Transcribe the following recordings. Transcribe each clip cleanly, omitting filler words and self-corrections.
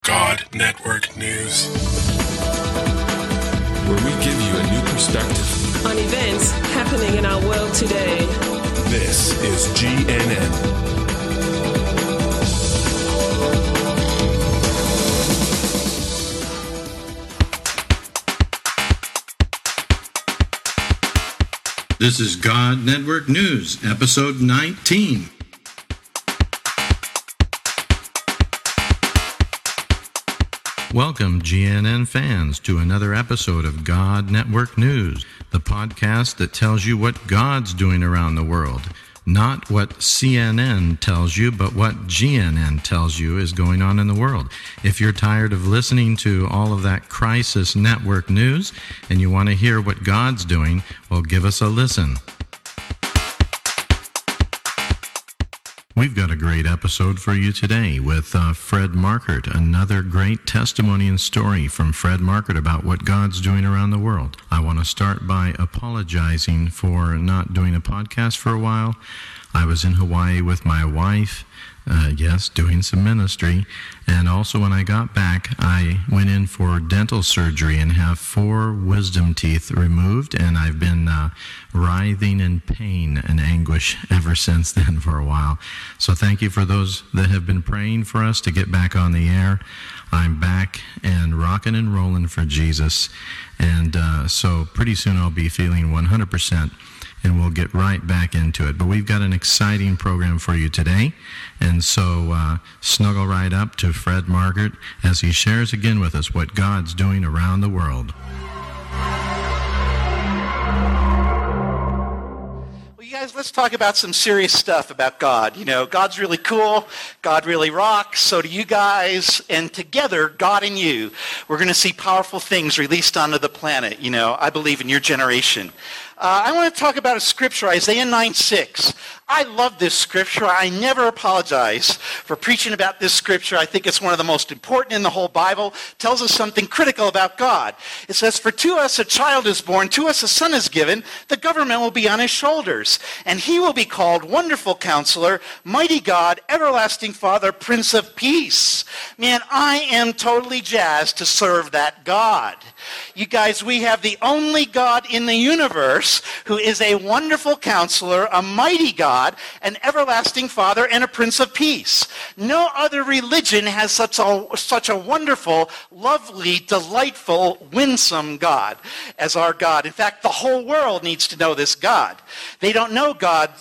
God Network News, where we give you a new perspective on events happening in our world today. This is GNN. This is God Network News, episode 19. Welcome, GNN fans, to another episode of God Network News, the podcast that tells you what God's doing around the world. Not what CNN tells you, but what GNN tells you is going on in the world. If you're tired of listening to all of that crisis network news and you want to hear what God's doing, well, give us a listen. We've got a great episode for you today with Fred Markert, another great testimony and story from Fred Markert about what God's doing around the world. I want to start by apologizing for not doing a podcast for a while. I was in Hawaii with my wife, doing some ministry, and also when I got back, I went in for dental surgery and have 4 wisdom teeth removed, and I've been writhing in pain and anguish ever since then for a while. So thank you for those that have been praying for us to get back on the air. I'm back and rocking and rolling for Jesus, and so pretty soon I'll be feeling 100%. And we'll get right back into it. But we've got an exciting program for you today. And so snuggle right up to Fred Markert as he shares again with us what God's doing around the world. Guys, let's talk about some serious stuff about God. You know, God's really cool. God really rocks. So do you guys. And together, God and you, we're going to see powerful things released onto the planet. You know, I believe in your generation. I want to talk about a scripture, Isaiah 9:6. I love this scripture. I never apologize for preaching about this scripture. I think it's one of the most important in the whole Bible. It tells us something critical about God. It says, "For to us a child is born, to us a son is given, the government will be on his shoulders, and he will be called Wonderful Counselor, Mighty God, Everlasting Father, Prince of Peace." Man, I am totally jazzed to serve that God. You guys, we have the only God in the universe who is a wonderful counselor, a mighty God, an everlasting Father, and a Prince of Peace. No other religion has such a wonderful, lovely, delightful, winsome God as our God. In fact, the whole world needs to know this God. They don't know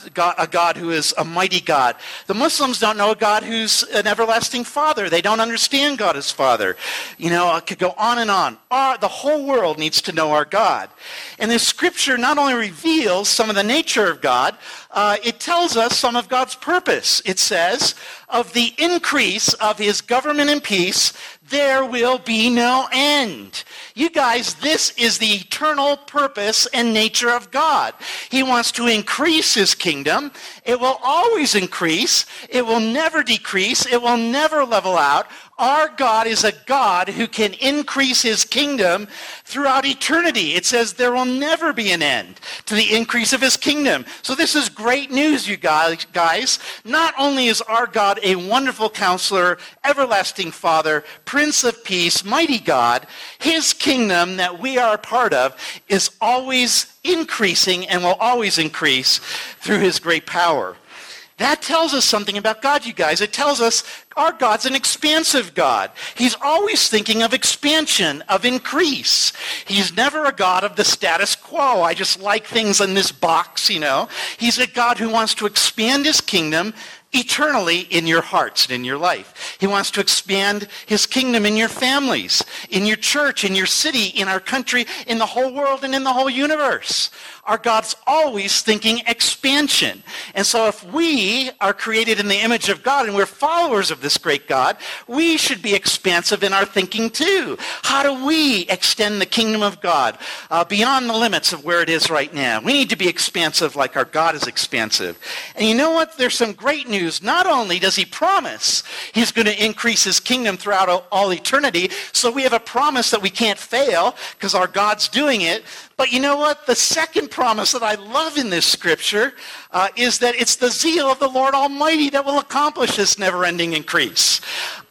a God who is a mighty God. The Muslims don't know a God who's an everlasting Father. They don't understand God as Father. You know, I could go on and on. The whole world needs to know our God. And this scripture not only reveals some of the nature of God, it tells us some of God's purpose. It says, of the increase of his government and peace, there will be no end. You guys, this is the eternal purpose and nature of God. He wants to increase his kingdom. It will always increase. It will never decrease. It will never level out. Our God is a God who can increase his kingdom throughout eternity. It says there will never be an end to the increase of his kingdom. So this is great news, you guys. Not only is our God a wonderful counselor, everlasting Father, Prince of Peace, mighty God, his kingdom that we are a part of is always increasing and will always increase through his great power. That tells us something about God, you guys. It tells us our God's an expansive God. He's always thinking of expansion, of increase. He's never a God of the status quo. I just like things in this box, you know. He's a God who wants to expand his kingdom eternally in your hearts and in your life. He wants to expand his kingdom in your families, in your church, in your city, in our country, in the whole world, and in the whole universe. Our God's always thinking expansion. And so if we are created in the image of God and we're followers of this great God, we should be expansive in our thinking too. How do we extend the kingdom of God beyond the limits of where it is right now? We need to be expansive like our God is expansive. And you know what? There's some great news. Not only does he promise he's going to increase his kingdom throughout all eternity, so we have a promise that we can't fail because our God's doing it. But you know what? The second promise that I love in this scripture is that it's the zeal of the Lord Almighty that will accomplish this never-ending increase.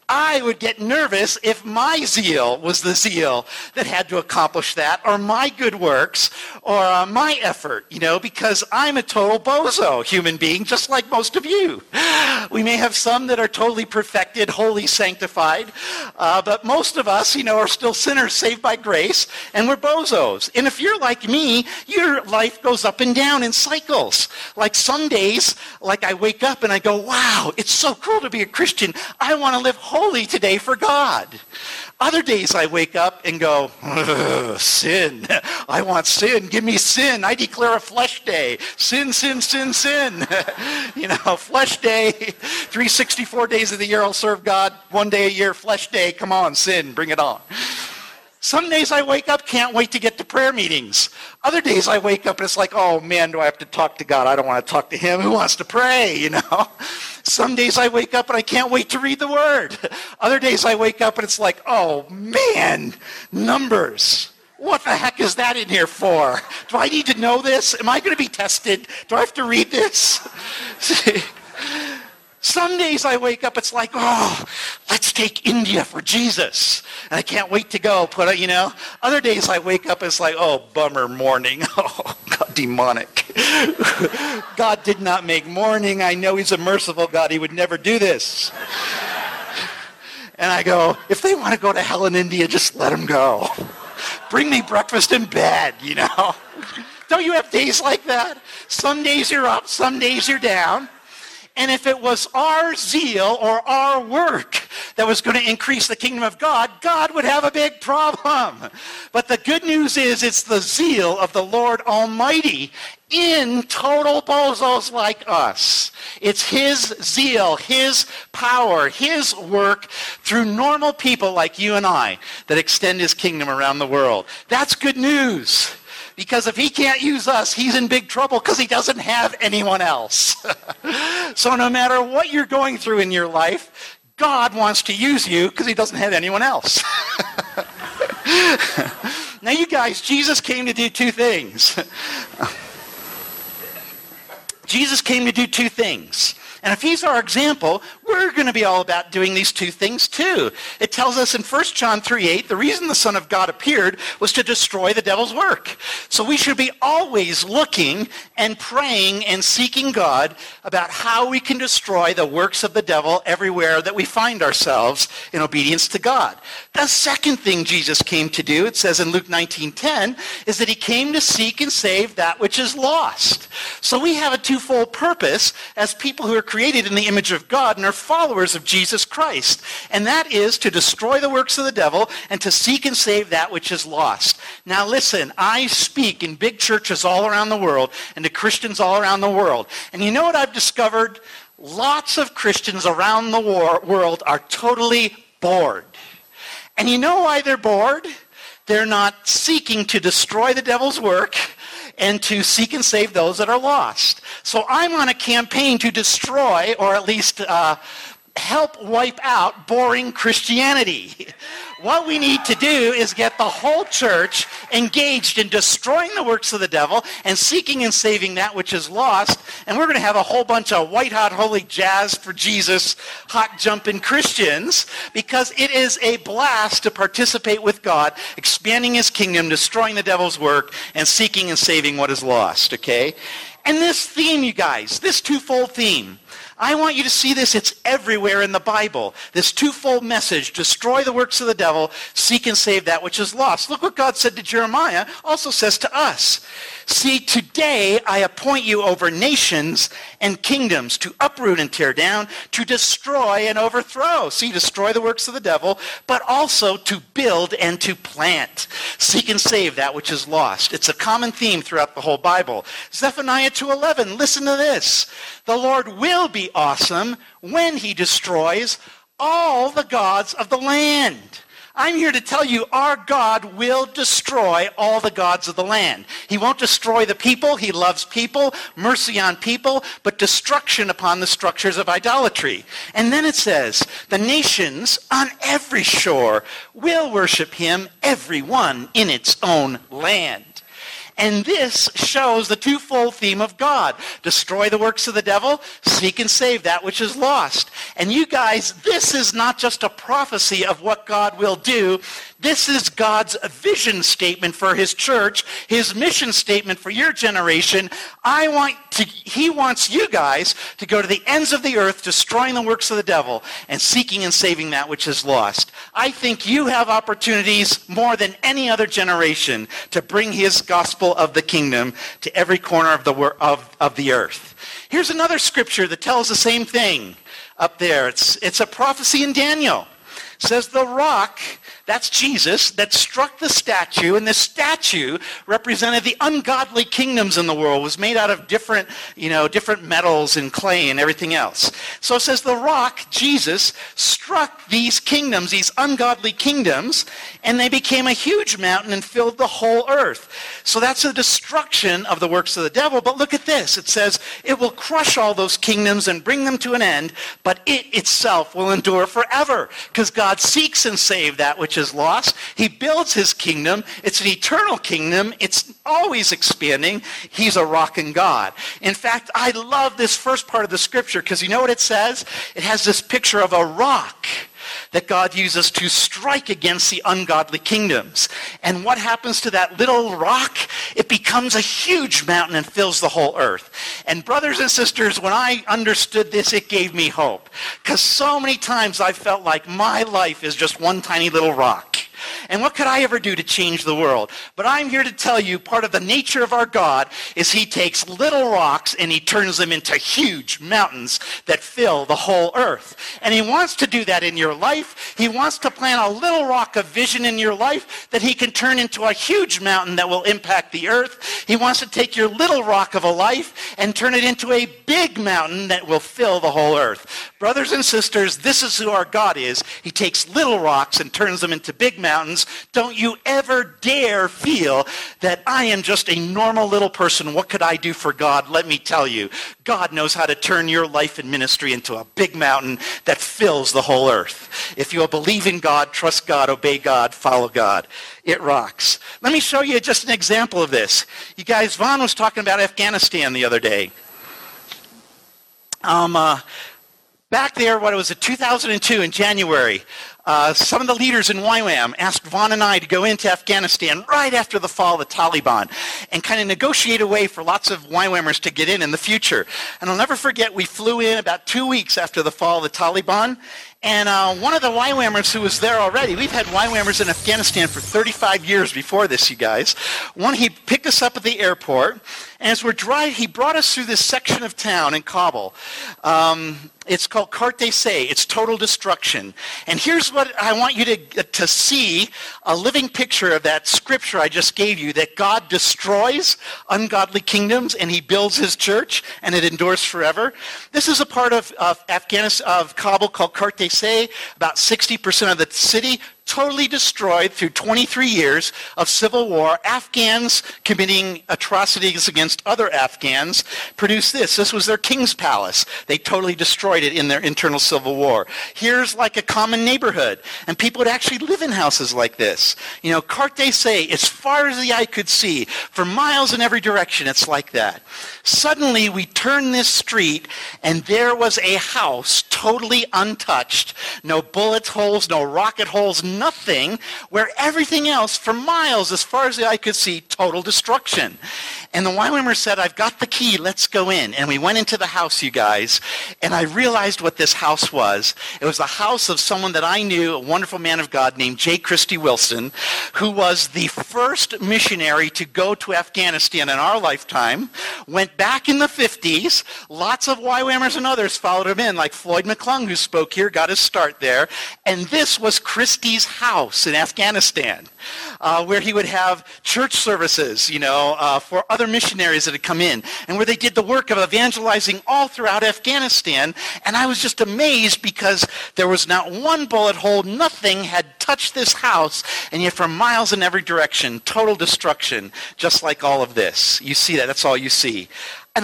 I would get nervous if my zeal was the zeal that had to accomplish that, or my good works, or my effort, because I'm a total bozo human being, just like most of you. We may have some that are totally perfected, holy, sanctified, but most of us, are still sinners saved by grace, and we're bozos. And if you're like me, your life goes up and down in cycles. Like some days, I wake up and I go, wow, it's so cool to be a Christian. I want to live holy today for God. Other days I wake up and go, sin. I want sin. Give me sin. I declare a flesh day. Sin, sin, sin, sin. Flesh day. 364 days of the year I'll serve God. 1 day a year, flesh day. Come on, sin. Bring it on. Some days I wake up, can't wait to get to prayer meetings. Other days I wake up and it's like, oh man, do I have to talk to God? I don't want to talk to him. Who wants to pray, Some days I wake up and I can't wait to read the Word. Other days I wake up and it's like, oh man, numbers. What the heck is that in here for? Do I need to know this? Am I going to be tested? Do I have to read this? Some days I wake up, it's like, oh, let's take India for Jesus. And I can't wait to go. Other days I wake up, it's like, oh, bummer morning. Oh, God, demonic. God did not make morning. I know he's a merciful God. He would never do this. And I go, if they want to go to hell in India, just let them go. Bring me breakfast in bed, Don't you have days like that? Some days you're up, some days you're down. And if it was our zeal or our work that was going to increase the kingdom of God, God would have a big problem. But the good news is it's the zeal of the Lord Almighty in total bozos like us. It's his zeal, his power, his work through normal people like you and I that extend his kingdom around the world. That's good news. Because if he can't use us, he's in big trouble because he doesn't have anyone else. So no matter what you're going through in your life, God wants to use you because he doesn't have anyone else. Now you guys, Jesus came to do two things. Jesus came to do two things. And if he's our example, we're going to be all about doing these two things too. It tells us in 1 John 3:8, the reason the Son of God appeared was to destroy the devil's work. So we should be always looking and praying and seeking God about how we can destroy the works of the devil everywhere that we find ourselves in obedience to God. The second thing Jesus came to do, it says in Luke 19:10, is that he came to seek and save that which is lost. So we have a twofold purpose as people who are created in the image of God and are followers of Jesus Christ. And that is to destroy the works of the devil and to seek and save that which is lost. Now listen, I speak in big churches all around the world and to Christians all around the world. And you know what I've discovered? Lots of Christians around the world are totally bored. And you know why they're bored? They're not seeking to destroy the devil's work and to seek and save those that are lost. So I'm on a campaign to destroy, or at least help wipe out boring Christianity. What we need to do is get the whole church engaged in destroying the works of the devil and seeking and saving that which is lost. And we're going to have a whole bunch of white-hot, holy jazz for Jesus, hot-jumping Christians, because it is a blast to participate with God, expanding his kingdom, destroying the devil's work, and seeking and saving what is lost, okay? And this theme, you guys, this twofold theme, I want you to see this. It's everywhere in the Bible. This twofold message, destroy the works of the devil, seek and save that which is lost. Look what God said to Jeremiah, also says to us. See, today I appoint you over nations and kingdoms to uproot and tear down, to destroy and overthrow. See, destroy the works of the devil, but also to build and to plant. Seek and save that which is lost. It's a common theme throughout the whole Bible. Zephaniah 2:11, listen to this. The Lord will be awesome when he destroys all the gods of the land. I'm here to tell you our God will destroy all the gods of the land. He won't destroy the people. He loves people, mercy on people, but destruction upon the structures of idolatry. And then it says, the nations on every shore will worship him, every one in its own land. And this shows the twofold theme of God. Destroy the works of the devil, seek and save that which is lost. And you guys, this is not just a prophecy of what God will do. This is God's vision statement for his church, his mission statement for your generation. He wants you guys to go to the ends of the earth, destroying the works of the devil and seeking and saving that which is lost. I think you have opportunities more than any other generation to bring his gospel of the kingdom to every corner of the earth. Here's another scripture that tells the same thing up there. It's a prophecy in Daniel. It says the rock, that's Jesus, that struck the statue, and the statue represented the ungodly kingdoms in the world. It was made out of different metals and clay and everything else. So it says the rock, Jesus, struck these kingdoms, these ungodly kingdoms, and they became a huge mountain and filled the whole earth. So that's a destruction of the works of the devil. But look at this. It says it will crush all those kingdoms and bring them to an end, but it itself will endure forever, because God seeks and saves that which is lost. He builds his kingdom. It's an eternal kingdom. It's always expanding. He's a rocking God. In fact, I love this first part of the scripture, because you know what it says? It has this picture of a rock that God uses to strike against the ungodly kingdoms. And what happens to that little rock? It becomes a huge mountain and fills the whole earth. And brothers and sisters, when I understood this, it gave me hope. Because so many times I felt like my life is just one tiny little rock. And what could I ever do to change the world? But I'm here to tell you, part of the nature of our God is he takes little rocks and he turns them into huge mountains that fill the whole earth. And he wants to do that in your life. He wants to plant a little rock of vision in your life that he can turn into a huge mountain that will impact the earth. He wants to take your little rock of a life and turn it into a big mountain that will fill the whole earth. Brothers and sisters, this is who our God is. He takes little rocks and turns them into big mountains. Don't you ever dare feel that I am just a normal little person. What could I do for God? Let me tell you, God knows how to turn your life and ministry into a big mountain that fills the whole earth. If you'll believe in God, trust God, obey God, follow God, it rocks. Let me show you just an example of this. You guys, Vaughn was talking about Afghanistan the other day. Back there, 2002 in January, some of the leaders in YWAM asked Vaughn and I to go into Afghanistan right after the fall of the Taliban and kind of negotiate a way for lots of YWAMers to get in the future. And I'll never forget, we flew in about 2 weeks after the fall of the Taliban. And one of the YWAMers who was there already, we've had YWAMers in Afghanistan for 35 years before this, you guys. He picked us up at the airport, and as we're driving, he brought us through this section of town in Kabul. It's called Kart-e-Say. It's total destruction. And here's what I want you to see, a living picture of that scripture I just gave you, that God destroys ungodly kingdoms and he builds his church and it endures forever. This is a part of Afghanistan, of Kabul, called Kart-e-Say. About 60% of the city totally destroyed through 23 years of civil war. Afghans committing atrocities against other Afghans produced this. This was their king's palace. They totally destroyed it in their internal civil war. Here's like a common neighborhood, and people would actually live in houses like this. You know, Kart-e-Say, as far as the eye could see, for miles in every direction, it's like that. Suddenly, we turned this street, and there was a house totally untouched. No bullet holes, no rocket holes, nothing, where everything else for miles, as far as the eye could see, total destruction. And the YWAMer said, I've got the key, let's go in. And we went into the house, you guys, and I realized what this house was. It was the house of someone that I knew, a wonderful man of God named J. Christy Wilson, who was the first missionary to go to Afghanistan in our lifetime, went back in the 50s. Lots of YWAMers and others followed him in, like Floyd McClung, who spoke here, got his start there. And this was Christy's house in Afghanistan, where he would have church services, for other missionaries that had come in, and where they did the work of evangelizing all throughout Afghanistan. And I was just amazed because there was not one bullet hole, nothing had touched touch this house, and yet for miles in every direction, total destruction, just like all of this. You see that. That's all you see. And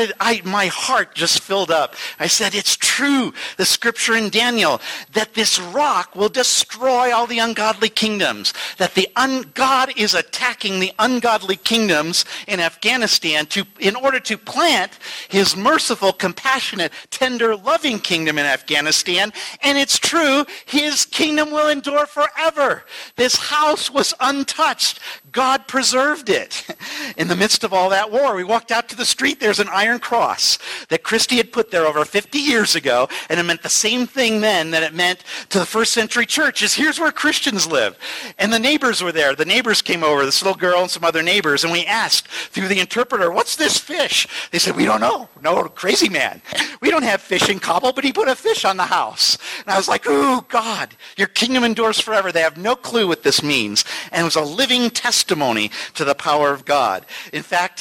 my heart just filled up. I said, it's true, the scripture in Daniel, that this rock will destroy all the ungodly kingdoms, that God is attacking the ungodly kingdoms in Afghanistan in order to plant his merciful, compassionate, tender, loving kingdom in Afghanistan. And it's true, his kingdom will endure forever. This house was untouched. God preserved it. In the midst of all that war, we walked out to the street. There's an iron cross that Christie had put there over 50 years ago, and it meant the same thing then that it meant to the first century church, is here's where Christians live. And the neighbors were there. The neighbors came over, this little girl and some other neighbors, and we asked through the interpreter, what's this fish? They said, we don't know. No, crazy man. We don't have fish in Kabul, but he put a fish on the house. And I was like, ooh, God, your kingdom endures forever. They have no clue what this means. And it was a living testimony to the power of God. In fact,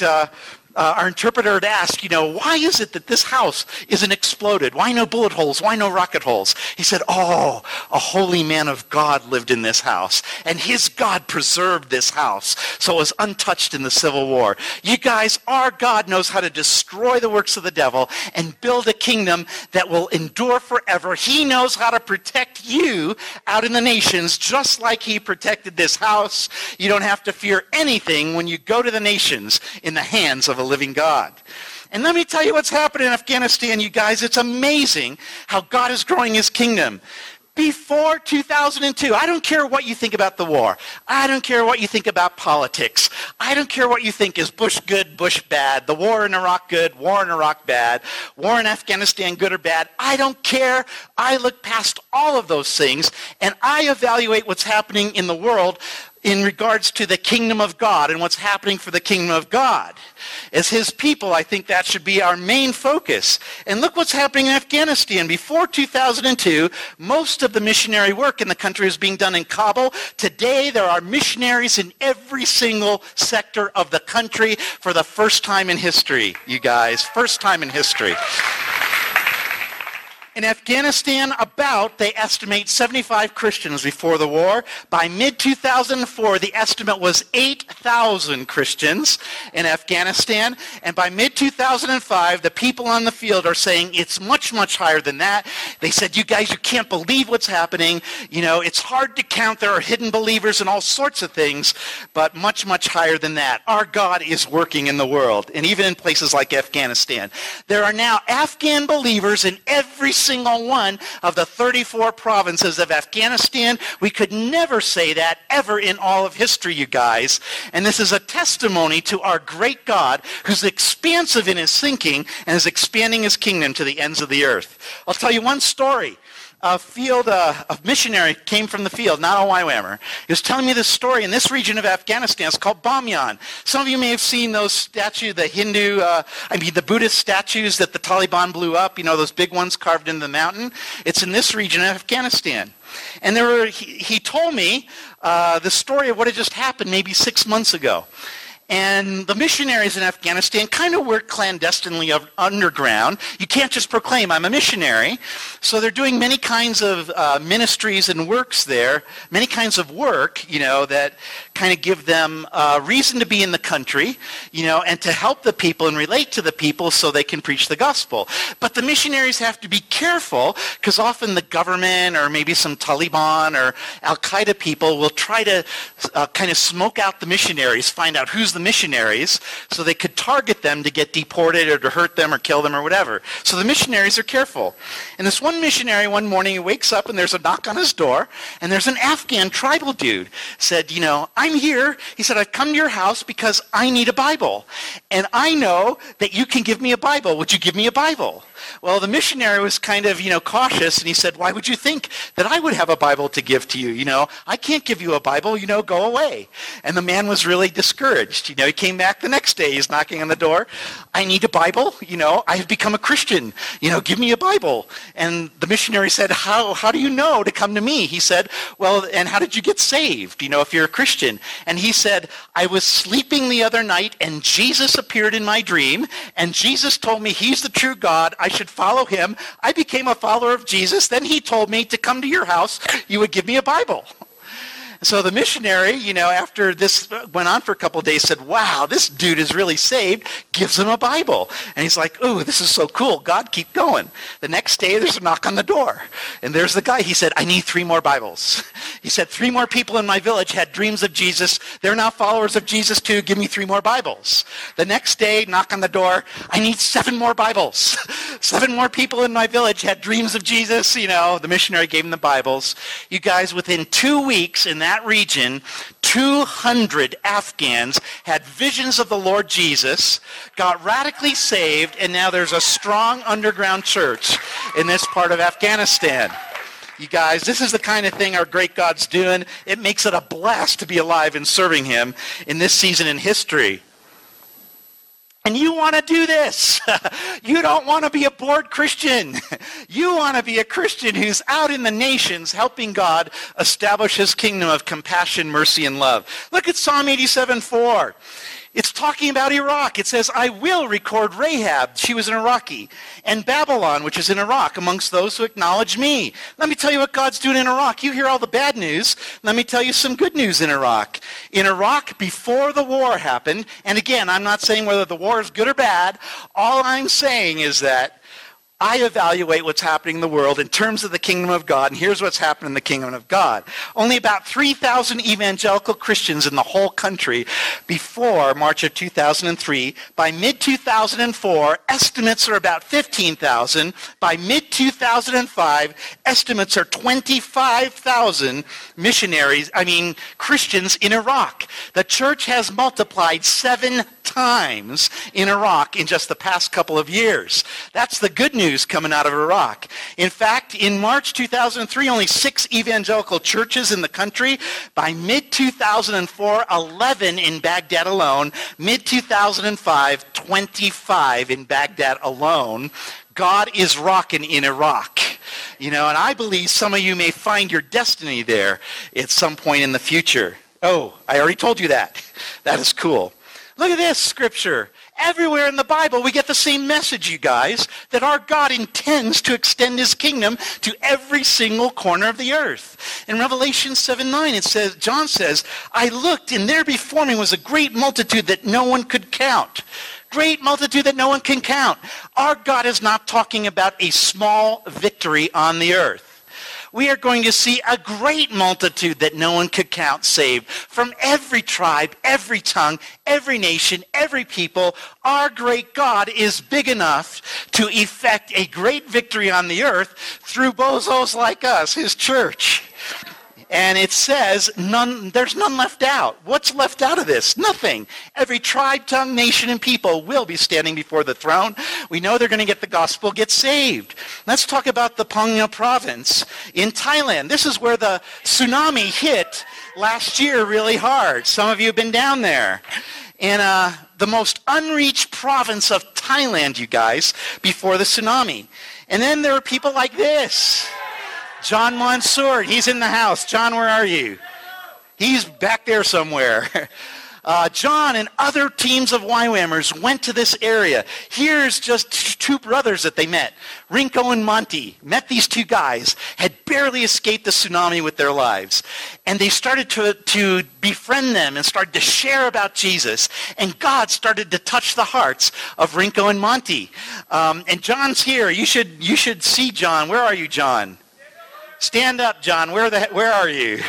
our interpreter had asked, why is it that this house isn't exploded? Why no bullet holes? Why no rocket holes? He said, a holy man of God lived in this house, and his God preserved this house, so it was untouched in the Civil War. You guys, our God knows how to destroy the works of the devil and build a kingdom that will endure forever. He knows how to protect you out in the nations, just like he protected this house. You don't have to fear anything when you go to the nations in the hands of a living God. And let me tell you what's happening in Afghanistan, you guys. It's amazing how God is growing his kingdom. Before 2002, I don't care what you think about the war. I don't care what you think about politics. I don't care what you think is Bush good, Bush bad. The war in Iraq good, war in Iraq bad. War in Afghanistan good or bad. I don't care. I look past all of those things, and I evaluate what's happening in the world in regards to the kingdom of God and what's happening for the kingdom of God. As his people, I think that should be our main focus. And look what's happening in Afghanistan. Before 2002, most of the missionary work in the country was being done in Kabul. Today, there are missionaries in every single sector of the country for the first time in history, you guys. First time in history. In Afghanistan, they estimate 75 Christians before the war. By mid-2004, the estimate was 8,000 Christians in Afghanistan. And by mid-2005, the people on the field are saying it's much, much higher than that. They said, you guys, you can't believe what's happening. It's hard to count. There are hidden believers and all sorts of things, but much, much higher than that. Our God is working in the world, and even in places like Afghanistan. There are now Afghan believers in every single one of the 34 provinces of Afghanistan. We could never say that ever in all of history, you guys. And this is a testimony to our great God, who's expansive in his thinking and is expanding his kingdom to the ends of the earth. I'll tell you one story. A missionary came from the field, not a YWAMer. He was telling me this story in this region of Afghanistan. It's called Bamyan. Some of you may have seen those statues, the Buddhist statues that the Taliban blew up, those big ones carved into the mountain. It's in this region of Afghanistan. And he told me the story of what had just happened maybe 6 months ago. And the missionaries in Afghanistan kind of work clandestinely underground. You can't just proclaim, I'm a missionary. So they're doing many kinds of ministries and works there, many kinds of work, that kind of give them reason to be in the country, and to help the people and relate to the people so they can preach the gospel. But the missionaries have to be careful, because often the government or maybe some Taliban or Al-Qaeda people will try to kind of smoke out the missionaries, find out who's the missionaries, so they could target them to get deported or to hurt them or kill them or whatever. So the missionaries are careful. And this one missionary, one morning, he wakes up and there's a knock on his door, and there's an Afghan tribal dude. Said, I'm here. He said, I've come to your house because I need a Bible. And I know that you can give me a Bible. Would you give me a Bible? Well, the missionary was kind of, cautious, and he said, why would you think that I would have a Bible to give to you? I can't give you a Bible, go away. And the man was really discouraged. He came back the next day, he's knocking on the door. I need a Bible, I have become a Christian, give me a Bible. And the missionary said, how do you know to come to me? He said, well, and how did you get saved, if you're a Christian? And he said, I was sleeping the other night, and Jesus appeared in my dream, and Jesus told me he's the true God. I should follow him. I became a follower of Jesus. Then he told me to come to your house. You would give me a Bible. So the missionary, after this went on for a couple of days, said, wow, this dude is really saved, gives him a Bible. And he's like, ooh, this is so cool. God, keep going. The next day, there's a knock on the door. And there's the guy. He said, I need 3 more Bibles. He said, 3 more people in my village had dreams of Jesus. They're now followers of Jesus too. Give me 3 more Bibles. The next day, knock on the door. I need 7 more Bibles. 7 more people in my village had dreams of Jesus. The missionary gave him the Bibles. You guys, within 2 weeks in that region, 200 Afghans had visions of the Lord Jesus, got radically saved, and now there's a strong underground church in this part of Afghanistan. You guys, this is the kind of thing our great God's doing. It makes it a blast to be alive and serving him in this season in history. And you want to do this. You don't want to be a bored Christian. You want to be a Christian who's out in the nations helping God establish his kingdom of compassion, mercy, and love. Look at Psalm 87:4. It's talking about Iraq. It says, I will record Rahab, she was an Iraqi, and Babylon, which is in Iraq, amongst those who acknowledge me. Let me tell you what God's doing in Iraq. You hear all the bad news. Let me tell you some good news in Iraq. In Iraq, before the war happened, and again, I'm not saying whether the war is good or bad. All I'm saying is that I evaluate what's happening in the world in terms of the kingdom of God, and here's what's happened in the kingdom of God. Only about 3,000 evangelical Christians in the whole country before March of 2003. By mid-2004, estimates are about 15,000. By mid-2005, estimates are 25,000 Christians in Iraq. The church has multiplied 7 times in Iraq in just the past couple of years. That's the good news coming out of Iraq. In fact, in March 2003, only 6 evangelical churches in the country. By mid-2004, 11 in Baghdad alone. Mid-2005, 25 in Baghdad alone. God is rocking in Iraq. And I believe some of you may find your destiny there at some point in the future. Oh, I already told you that. That is cool. Look at this scripture. Everywhere in the Bible, we get the same message, you guys, that our God intends to extend his kingdom to every single corner of the earth. In Revelation 7:9, it says, John says, I looked, and there before me was a great multitude that no one could count. Great multitude that no one can count. Our God is not talking about a small victory on the earth. We are going to see a great multitude that no one could count saved from every tribe, every tongue, every nation, every people. Our great God is big enough to effect a great victory on the earth through bozos like us, his church. And it says there's none left out. What's left out of this? Nothing. Every tribe, tongue, nation, and people will be standing before the throne. We know they're going to get the gospel, get saved. Let's talk about the Pangyo province in Thailand. This is where the tsunami hit last year really hard. Some of you have been down there. In the most unreached province of Thailand, you guys, before the tsunami. And then there are people like this. John Mansour, he's in the house. John, where are you? He's back there somewhere. John and other teams of YWAMers went to this area. Here's just 2 brothers that they met. Rinko and Monty met these 2 guys, had barely escaped the tsunami with their lives. And they started to befriend them and started to share about Jesus. And God started to touch the hearts of Rinko and Monty. And John's here. You should see John. Where are you, John? Stand up, John. Where are you?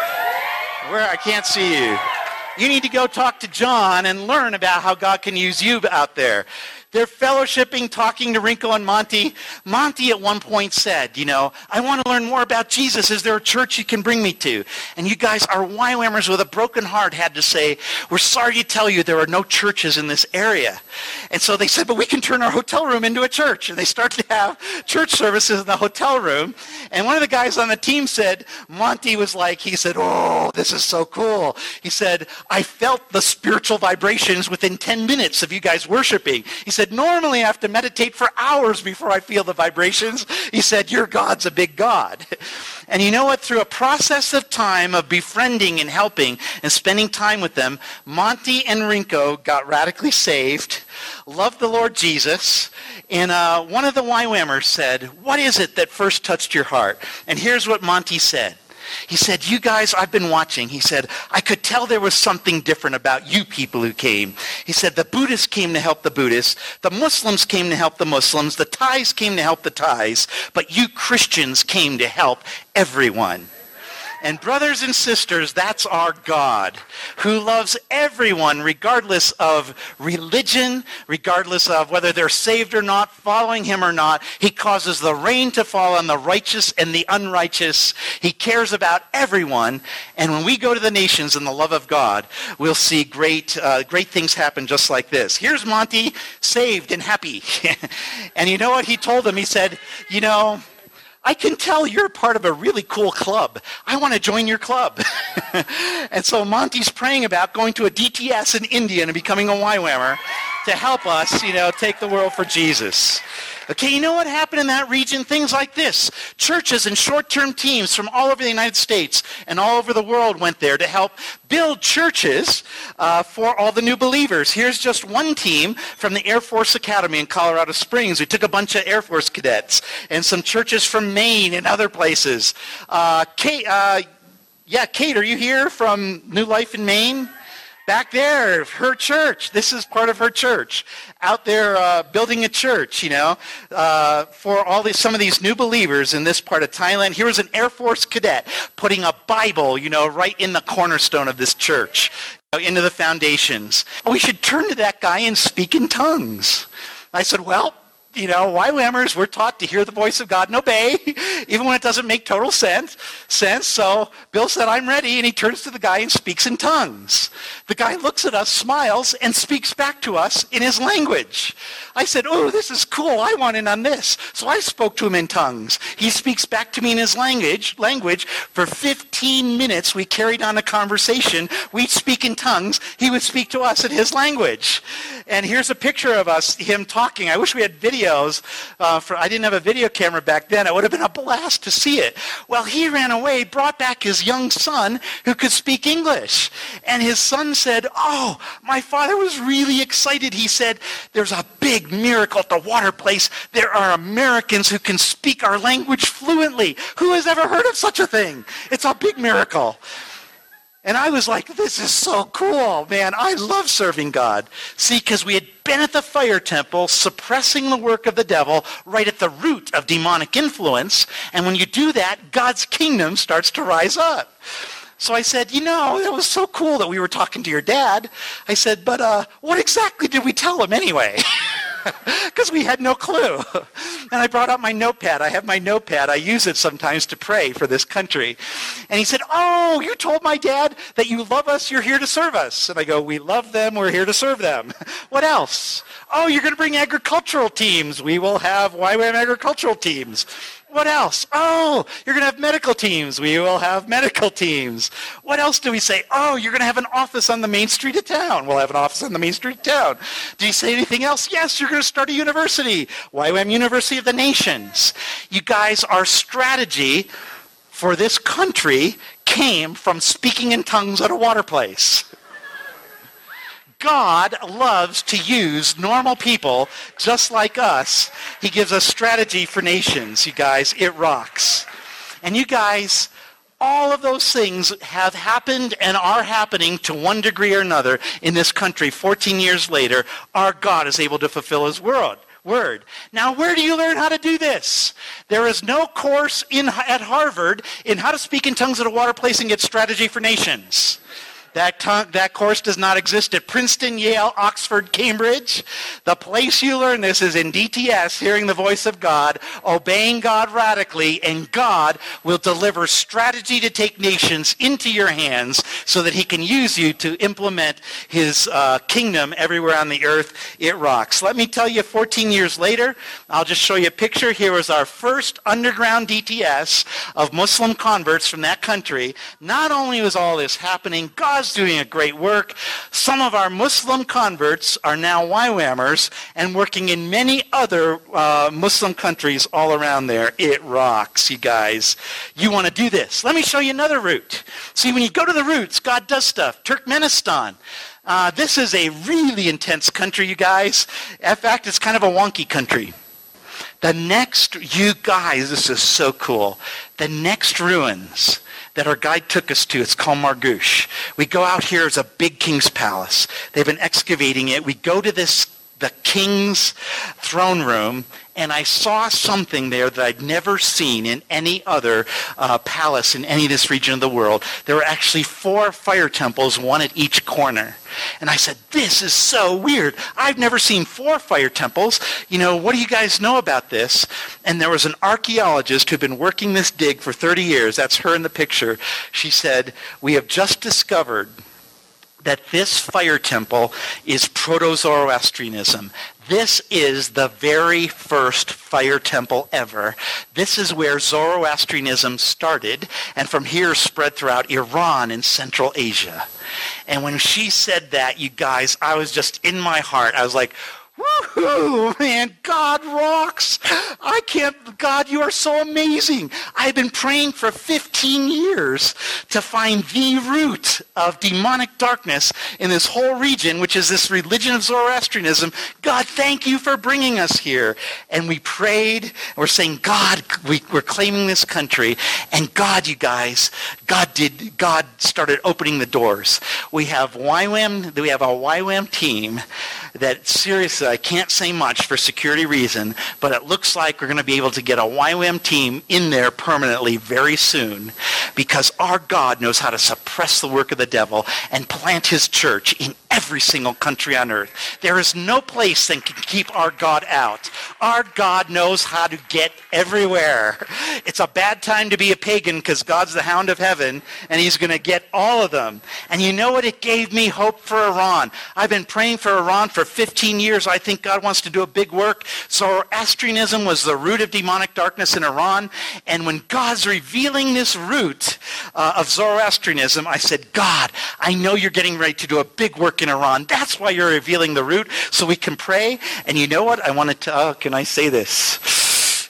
I can't see you. You need to go talk to John and learn about how God can use you out there. They're fellowshipping, talking to Rinko and Monty. Monty at one point said, I want to learn more about Jesus. Is there a church you can bring me to? And you guys, our YWAMers with a broken heart had to say, we're sorry to tell you there are no churches in this area. And so they said, but we can turn our hotel room into a church. And they started to have church services in the hotel room. And one of the guys on the team said, Monty was like, he said, oh, this is so cool. He said, I felt the spiritual vibrations within 10 minutes of you guys worshiping. He said, normally I have to meditate for hours before I feel the vibrations. He said, your God's a big God. And you know what? Through a process of time of befriending and helping and spending time with them, Monty and Rinko got radically saved, loved the Lord Jesus, and one of the YWAMers said, what is it that first touched your heart? And here's what Monty said. He said, you guys, I've bbeen watching. He said, I could tell there was something different about you people who came. He said, the Buddhists came to help the Buddhists. The Muslims came to help the Muslims. The Thais came to help the Thais. But you Christians came to help everyone. And brothers and sisters, that's our God, who loves everyone regardless of religion, regardless of whether they're saved or not, following him or not. He causes the rain to fall on the righteous and the unrighteous. He cares about everyone. And when we go to the nations in the love of God, we'll see great things happen just like this. Here's Monty, saved and happy. And you know what he told them? He said, you know, I can tell you're part of a really cool club. I want to join your club. And so Monty's praying about going to a DTS in India and becoming a YWAMer to help us, take the world for Jesus. Okay, you know what happened in that region? Things like this. Churches and short-term teams from all over the United States and all over the world went there to help build churches for all the new believers. Here's just one team from the Air Force Academy in Colorado Springs. We took a bunch of Air Force cadets and some churches from Maine and other places. Kate, are you here from New Life in Maine? Back there, her church. This is part of her church. Out there building a church, for some of these new believers in this part of Thailand. Here was an Air Force cadet putting a Bible, right in the cornerstone of this church, into the foundations. We should turn to that guy and speak in tongues. I said, well, YWAMers, we're taught to hear the voice of God and obey, even when it doesn't make total sense. So Bill said, I'm ready, and he turns to the guy and speaks in tongues. The guy looks at us, smiles, and speaks back to us in his language. I said, oh, this is cool. I want in on this. So I spoke to him in tongues. He speaks back to me in his language. For 15 minutes, we carried on a conversation. We'd speak in tongues. He would speak to us in his language. And here's a picture of him talking. I wish we had videos. I didn't have a video camera back then. It would have been a blast to see it. Well, he ran away, brought back his young son who could speak English. And his son said, oh, my father was really excited. He said, there's a big miracle at the water place. There are Americans who can speak our language fluently. Who has ever heard of such a thing? It's a big miracle. And I was like, this is so cool, man. I love serving God. See, because we had been at the fire temple suppressing the work of the devil right at the root of demonic influence. And when you do that, God's kingdom starts to rise up. So I said, it was so cool that we were talking to your dad. I said, but what exactly did we tell him anyway? Because we had no clue. And I brought out my notepad. I have my notepad. I use it sometimes to pray for this country. And he said, oh, you told my dad that you love us, you're here to serve us. And I go, we love them, we're here to serve them. What else? Oh, you're going to bring agricultural teams. We will have YWAM agricultural teams. What else? Oh, you're going to have medical teams. We will have medical teams. What else do we say? Oh, you're going to have an office on the main street of town. We'll have an office on the main street of town. Do you say anything else? Yes, you're going to start a university. YWAM University of the Nations. You guys, our strategy for this country came from speaking in tongues at a water place. God loves to use normal people just like us. He gives us strategy for nations, you guys. It rocks. And you guys, all of those things have happened and are happening to one degree or another in this country. 14 years later, our God is able to fulfill his word. Now, where do you learn how to do this? There is no course at Harvard in how to speak in tongues at a water place and get strategy for nations. That course does not exist at Princeton, Yale, Oxford, Cambridge. The place you learn this is in DTS, hearing the voice of God, obeying God radically, and God will deliver strategy to take nations into your hands so that he can use you to implement his kingdom everywhere on the earth. It rocks. Let me tell you, 14 years later, I'll just show you a picture. Here was our first underground DTS of Muslim converts from that country. Not only was all this happening, God's doing a great work. Some of our Muslim converts are now YWAMers and working in many other Muslim countries all around there. It rocks, you guys. You want to do this. Let me show you another route. See, when you go to the roots, God does stuff. Turkmenistan. This is a really intense country, you guys. In fact, it's kind of a wonky country. You guys, this is so cool. The next ruins that our guide took us to. It's called Margoush. We go out here. It's a big king's palace. They've been excavating it. We go to the king's throne room, and I saw something there that I'd never seen in any other palace in any of this region of the world. There were actually 4 fire temples, one at each corner. And I said, this is so weird. I've never seen 4 fire temples. What do you guys know about this? And there was an archaeologist who'd been working this dig for 30 years. That's her in the picture. She said, we have just discovered that this fire temple is Proto-Zoroastrianism. This is the very first fire temple ever. This is where Zoroastrianism started, and from here spread throughout Iran and Central Asia. And when she said that, you guys, I was just in my heart. I was like, woohoo, man, God rocks. God, you are so amazing. I've been praying for 15 years to find the root of demonic darkness in this whole region, which is this religion of Zoroastrianism. God, thank you for bringing us here. And we prayed, and we're saying, God, we're claiming this country. And God, you guys, God started opening the doors. We have a YWAM team that, seriously, I can't say much for security reason, but it looks like we're going to be able to get a YWAM team in there permanently very soon, because our God knows how to suppress the work of the devil and plant his church in every single country on earth. There is no place that can keep our God out. Our God knows how to get everywhere. It's a bad time to be a pagan because God's the hound of heaven, and he's going to get all of them. And you know what? It gave me hope for Iran. I've been praying for Iran for 15 years. I think God wants to do a big work. Zoroastrianism was the root of demonic darkness in Iran. And when God's revealing this root of Zoroastrianism, I said, God, I know you're getting ready to do a big work in Iran. That's why you're revealing the root, so we can pray. And you know what? I wanted to, can I say this?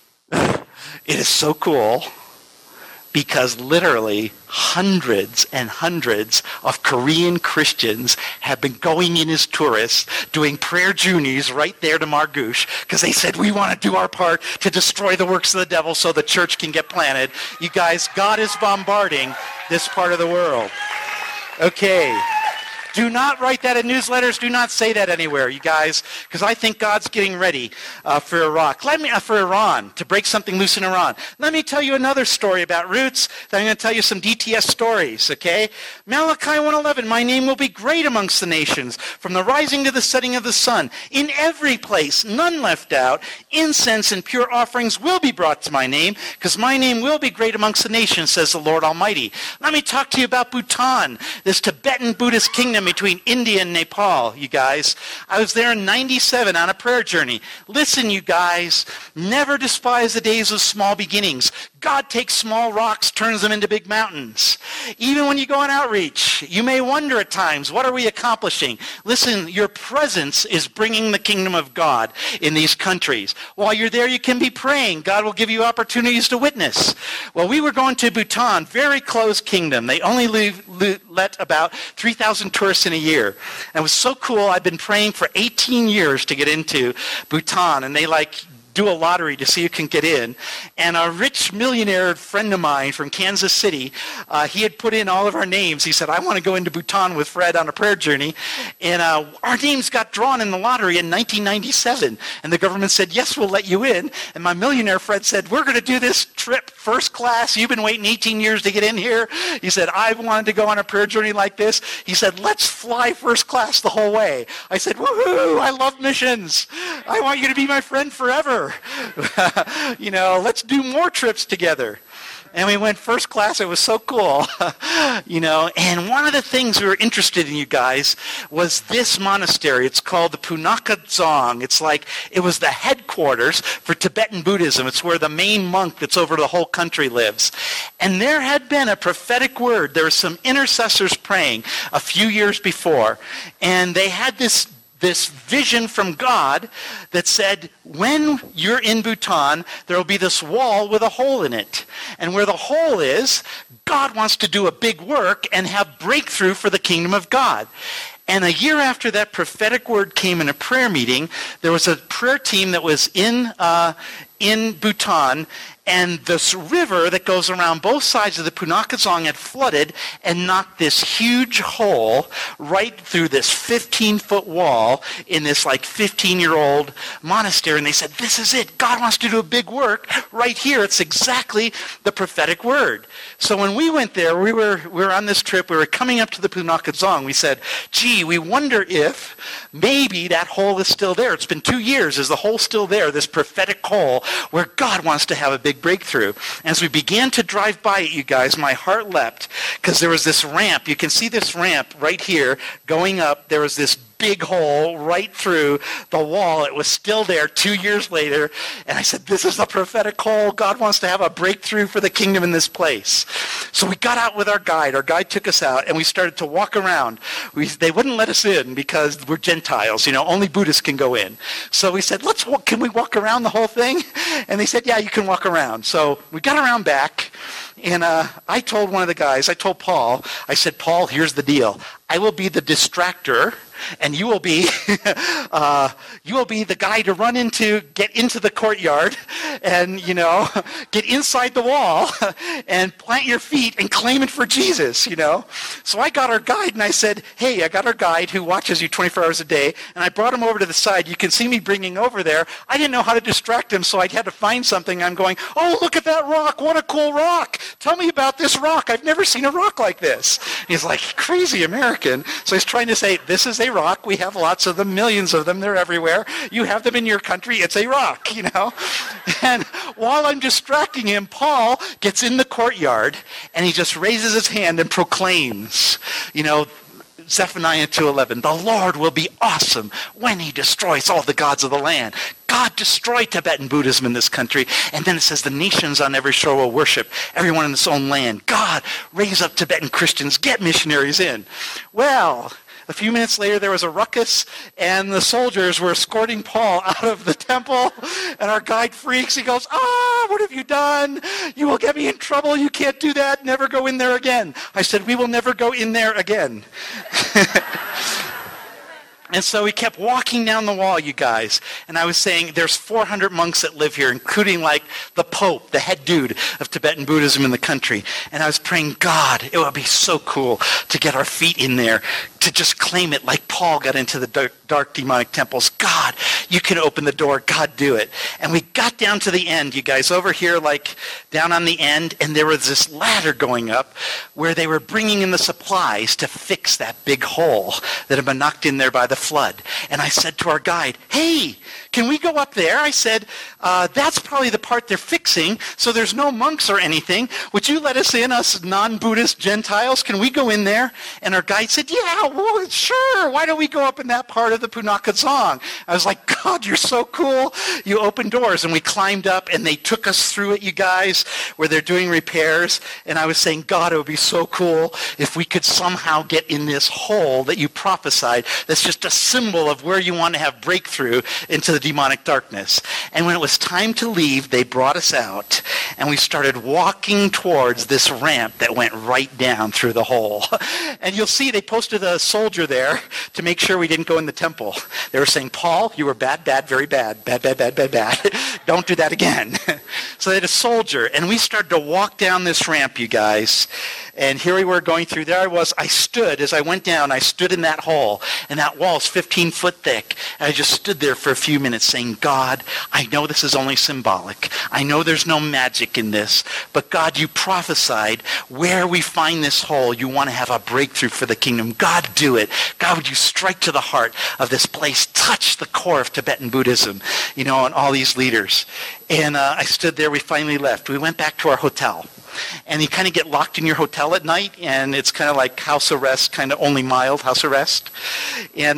It is so cool, because literally hundreds and hundreds of Korean Christians have been going in as tourists, doing prayer journeys right there to Margoush, because they said, we want to do our part to destroy the works of the devil so the church can get planted. You guys, God is bombarding this part of the world. Okay. Do not write that in newsletters. Do not say that anywhere, you guys, because I think God's getting ready for Iran, to break something loose in Iran. Let me tell you another story about roots. Then I'm going to tell you some DTS stories, okay? Malachi 1:11, my name will be great amongst the nations, from the rising to the setting of the sun. In every place, none left out, incense and pure offerings will be brought to my name, because my name will be great amongst the nations, says the Lord Almighty. Let me talk to you about Bhutan, this Tibetan Buddhist kingdom between India and Nepal, you guys. I was there in 97 on a prayer journey. Listen, you guys, never despise the days of small beginnings. God takes small rocks, turns them into big mountains. Even when you go on outreach, you may wonder at times, what are we accomplishing? Listen, your presence is bringing the kingdom of God in these countries. While you're there, you can be praying. God will give you opportunities to witness. Well, we were going to Bhutan, very closed kingdom. They only let about 3,000 tourists in a year. And it was so cool. I've been praying for 18 years to get into Bhutan, and they do a lottery to see who can get in. And a rich millionaire friend of mine from Kansas City, he had put in all of our names. He said, I want to go into Bhutan with Fred on a prayer journey. And our names got drawn in the lottery in 1997. And the government said, yes, we'll let you in. And my millionaire friend said, we're going to do this trip first class. You've been waiting 18 years to get in here. He said, I've wanted to go on a prayer journey like this. He said, let's fly first class the whole way. I said, woohoo, I love missions. I want you to be my friend forever. Let's do more trips together. And we went first class. It was so cool. And one of the things we were interested in, you guys, was this monastery. It's called the Punakha Dzong. It was the headquarters for Tibetan Buddhism. It's where the main monk that's over the whole country lives. And there had been a prophetic word. There were some intercessors praying a few years before. And they had this vision from God that said, when you're in Bhutan, there will be this wall with a hole in it. And where the hole is, God wants to do a big work and have breakthrough for the kingdom of God. And a year after that prophetic word came in a prayer meeting, there was a prayer team that was in Bhutan, And this river that goes around both sides of the Punakazong had flooded and knocked this huge hole right through this 15-foot wall in this like 15-year-old monastery. And they said, this is it. God wants to do a big work right here. It's exactly the prophetic word. So when we went there, we were on this trip. We were coming up to the Punakazong. We said, gee, we wonder if maybe that hole is still there. It's been 2 years. Is the hole still there? This prophetic hole where God wants to have a big breakthrough. As we began to drive by it, you guys, my heart leapt because there was this ramp. You can see this ramp right here going up. There was this big hole right through the wall. It was still there 2 years later. And I said, this is the prophetic hole. God wants to have a breakthrough for the kingdom in this place. So we got out with our guide. Our guide took us out, and we started to walk around. They wouldn't let us in because we're Gentiles. Only Buddhists can go in. So we said, can we walk around the whole thing? And they said, yeah, you can walk around. So we got around back. And I told one of the guys, I told Paul, I said, Paul, here's the deal. I will be the distractor, and you will be the guy to get into the courtyard and, get inside the wall and plant your feet and claim it for Jesus, So I got our guide, and I said, hey, I got our guide who watches you 24 hours a day, and I brought him over to the side. You can see me bringing over there. I didn't know how to distract him, so I had to find something. I'm going, oh, look at that rock. What a cool rock. Tell me about this rock. I've never seen a rock like this. He's like, crazy American. So he's trying to say, this is a rock. We have lots of them, millions of them. They're everywhere. You have them in your country. It's a rock, And while I'm distracting him, Paul gets in the courtyard, and he just raises his hand and proclaims, Zephaniah 2:11, the Lord will be awesome when he destroys all the gods of the land. God destroyed Tibetan Buddhism in this country. And then it says the nations on every shore will worship, everyone in its own land. God, raise up Tibetan Christians, get missionaries in. Well, a few minutes later, there was a ruckus, and the soldiers were escorting Paul out of the temple, and our guide freaks. He goes, what have you done? You will get me in trouble. You can't do that. Never go in there again. I said, we will never go in there again. And so we kept walking down the wall, you guys. And I was saying there's 400 monks that live here, including like the Pope, the head dude of Tibetan Buddhism in the country. And I was praying, God, it would be so cool to get our feet in there, to just claim it like Paul got into the dark demonic temples. God, you can open the door. God, do it. And we got down to the end, you guys, over here, like down on the end. And there was this ladder going up where they were bringing in the supplies to fix that big hole that had been knocked in there by the flood. And I said to our guide, hey, can we go up there? I said, that's probably the part they're fixing, so there's no monks or anything. Would you let us in, us non-Buddhist Gentiles? Can we go in there? And our guide said, yeah, well, sure. Why don't we go up in that part of the Punakazong? I was like, God, you're so cool. You opened doors, and we climbed up, and they took us through it, you guys, where they're doing repairs. And I was saying, God, it would be so cool if we could somehow get in this hole that you prophesied that's just a symbol of where you want to have breakthrough into the demonic darkness. And when it was time to leave, they brought us out, and we started walking towards this ramp that went right down through the hole. And you'll see they posted a soldier there to make sure we didn't go in the temple. They were saying, Paul, you were bad, very bad. Bad. Don't do that again. So they had a soldier, and we started to walk down this ramp, you guys. And here we were going through. There I was. I stood, as I went down, I stood in that hole, and that wall's 15 foot thick. And I just stood there for a few minutes saying, God, I know this is only symbolic. I know there's no magic in this. But God, you prophesied where we find this hole, you want to have a breakthrough for the kingdom. God, do it. God, would you strike to the heart of this place, touch the core of Tibetan Buddhism, and all these leaders. And I stood there. We finally left. We went back to our hotel. And you kind of get locked in your hotel at night, and it's kind of like house arrest, kind of only mild house arrest. And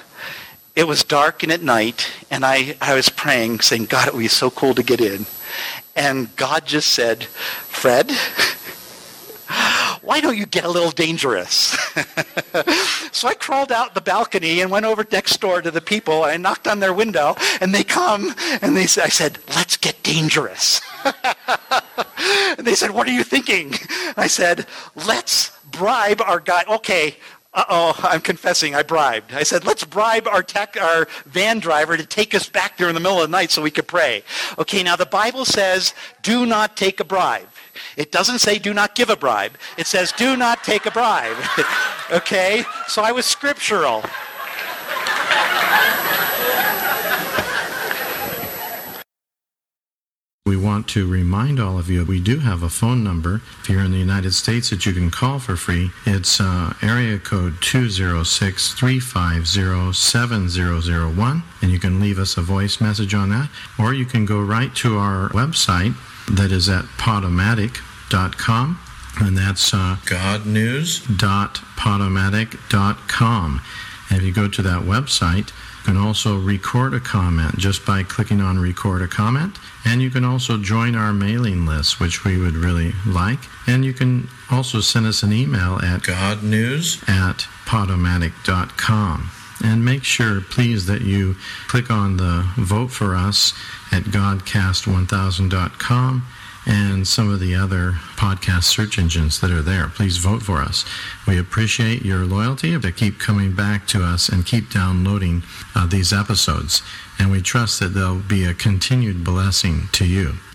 it was dark and at night, and I was praying, saying, God, it would be so cool to get in. And God just said, Fred, why don't you get a little dangerous? So I crawled out the balcony and went over next door to the people. I knocked on their window, and they come, and I said, let's get dangerous. And they said, what are you thinking? I said, let's bribe our guy. Okay, I'm confessing, I bribed. I said, let's bribe our van driver to take us back there in the middle of the night so we could pray. Okay, now the Bible says, do not take a bribe. It doesn't say do not give a bribe. It says do not take a bribe. Okay, so I was scriptural. We want to remind all of you, we do have a phone number if you're in the United States that you can call for free. It's area code 206-350-7001, and you can leave us a voice message on that, or you can go right to our website that is at Podomatic.com, and that's godnews.podomatic.com. And if you go to that website, you can also record a comment just by clicking on record a comment. And you can also join our mailing list, which we would really like. And you can also send us an email at godnews@podomatic.com. And make sure, please, that you click on the Vote for Us at godcast1000.com and some of the other podcast search engines that are there. Please vote for us. We appreciate your loyalty to keep coming back to us and keep downloading these episodes. And we trust that they'll be a continued blessing to you.